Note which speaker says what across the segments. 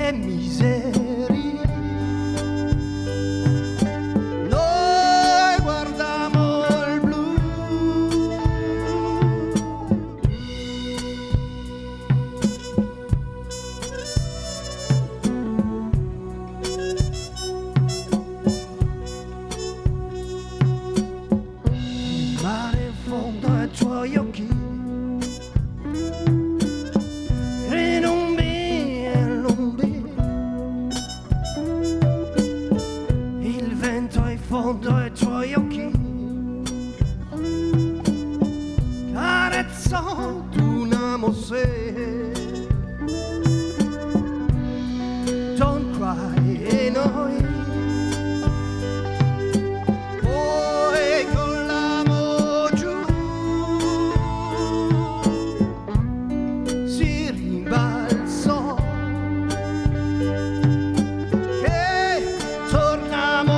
Speaker 1: che miseria. Fondo ai tuoi occhi, carezzo d'un'amo se. Don't cry e noi poi con l'amo giù si rimbalzò che torniamo.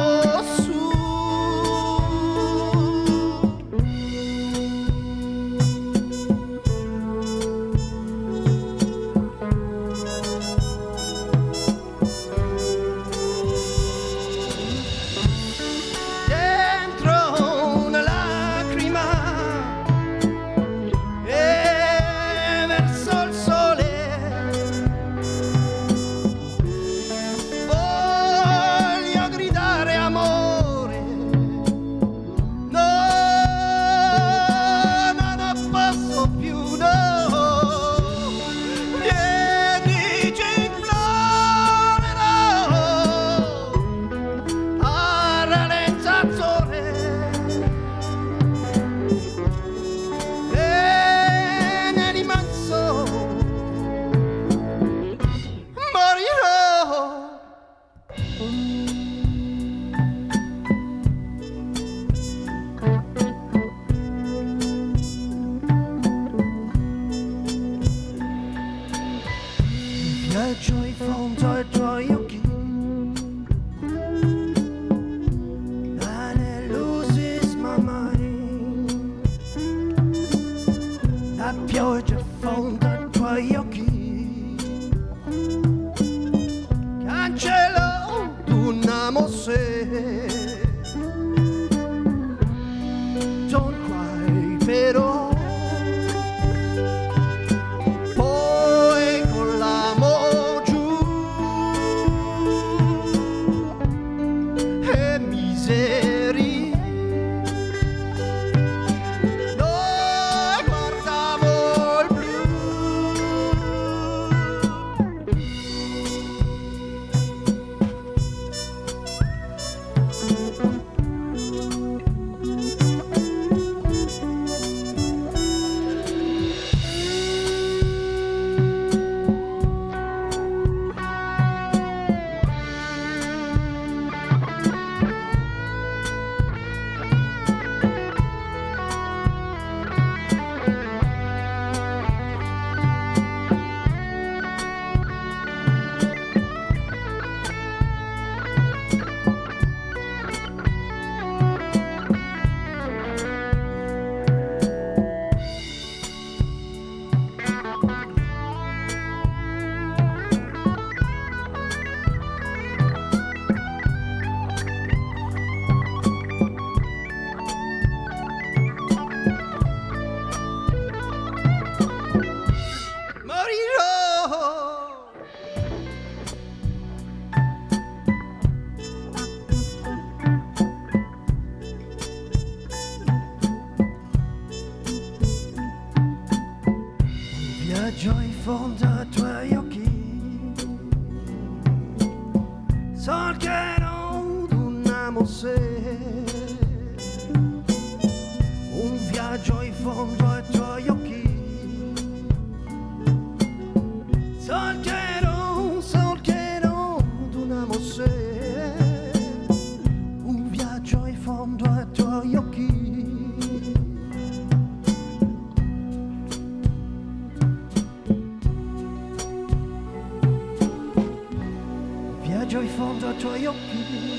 Speaker 1: Viaggio in fondo ai tuoi occhi, and it loses my mind. La pioggia fonda ai tuoi occhi, cancello d'un'amo se. Don't cry però viaggio in fondo ai tuoi occhi, solcherò d'un'amo se. Un viaggio in fondo ai tuoi occhi, solcherò d'un'amo se. Un viaggio in fondo ai tuoi occhi. Viaggio in fondo ai tuoi occhi.